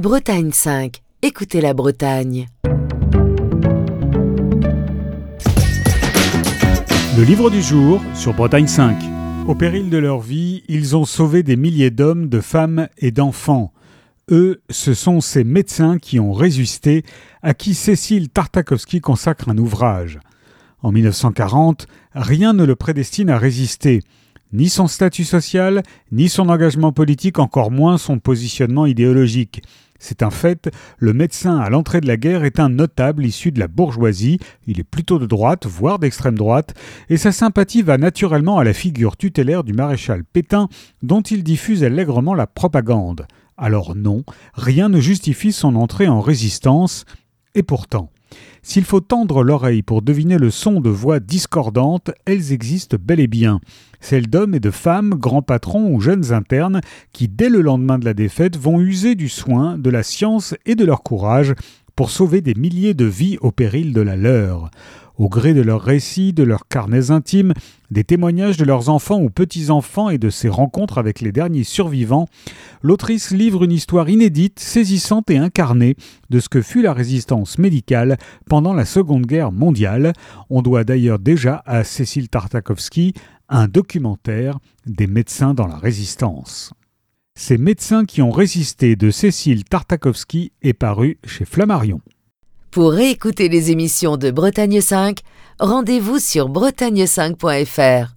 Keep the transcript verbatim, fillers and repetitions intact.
Bretagne cinq. Écoutez la Bretagne. Le livre du jour sur Bretagne cinq. Au péril de leur vie, ils ont sauvé des milliers d'hommes, de femmes et d'enfants. Eux, ce sont ces médecins qui ont résisté, à qui Cécile Tartakovsky consacre un ouvrage. En mille neuf cent quarante, rien ne le prédestine à résister. Ni son statut social, ni son engagement politique, encore moins son positionnement idéologique. C'est un fait, le médecin à l'entrée de la guerre est un notable issu de la bourgeoisie, il est plutôt de droite, voire d'extrême droite, et sa sympathie va naturellement à la figure tutélaire du maréchal Pétain, dont il diffuse allègrement la propagande. Alors non, rien ne justifie son entrée en résistance, et pourtant, s'il faut tendre l'oreille pour deviner le son de voix discordantes, elles existent bel et bien. Celles d'hommes et de femmes, grands patrons ou jeunes internes, qui dès le lendemain de la défaite vont user du soin, de la science et de leur courage pour sauver des milliers de vies au péril de la leur. Au gré de leurs récits, de leurs carnets intimes, des témoignages de leurs enfants ou petits-enfants et de ses rencontres avec les derniers survivants, l'autrice livre une histoire inédite, saisissante et incarnée de ce que fut la résistance médicale pendant la Seconde Guerre mondiale. On doit d'ailleurs déjà à Cécile Tartakovsky un documentaire des médecins dans la résistance. Ces médecins qui ont résisté de Cécile Tartakovsky est paru chez Flammarion. Pour réécouter les émissions de Bretagne cinq, rendez-vous sur bretagne cinq point f r.